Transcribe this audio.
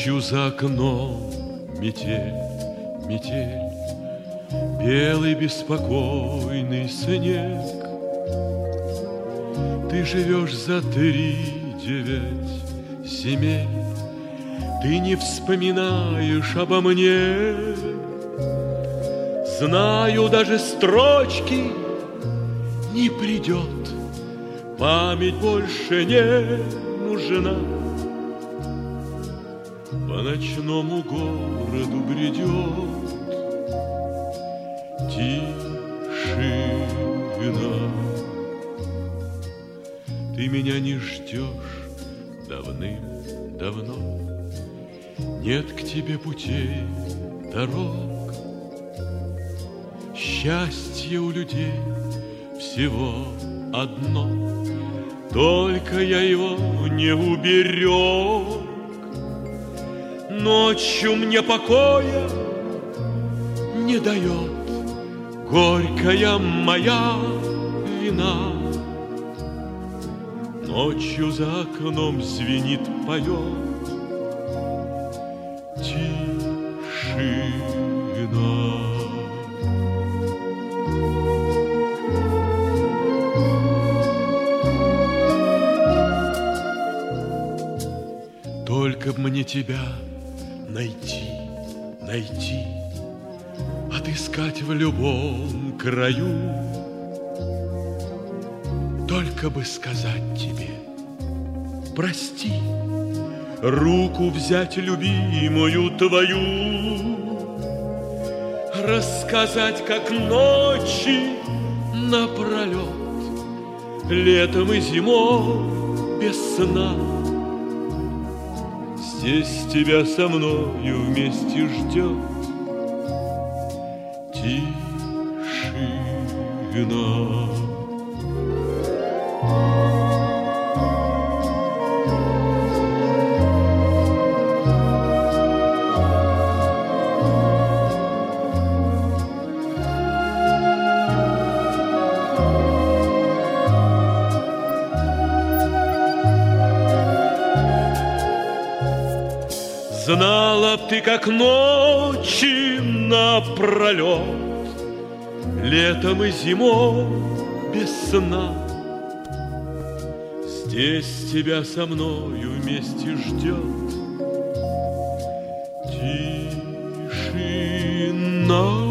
Ночью за окном метель, метель, белый беспокойный снег. Ты живешь за 3-9 земель, ты не вспоминаешь обо мне. Знаю, даже строчки не придет, память больше не нужна. По ночному городу бредет тишина. Ты меня не ждешь давным-давно, нет к тебе путей, дорог. Счастье у людей всего одно, только я его не уберег. Ночью мне покоя не дает горькая моя вина. Ночью за окном звенит, поет тишина. Только б мне тебя найти, найти, отыскать в любом краю. Только бы сказать тебе прости, руку взять любимую твою, рассказать, как ночи напролет, летом и зимой без сна. Здесь тебя со мною вместе ждет тишина. Знала б ты, как ночи напролет, летом и зимой без сна. Здесь тебя со мною вместе ждет тишина.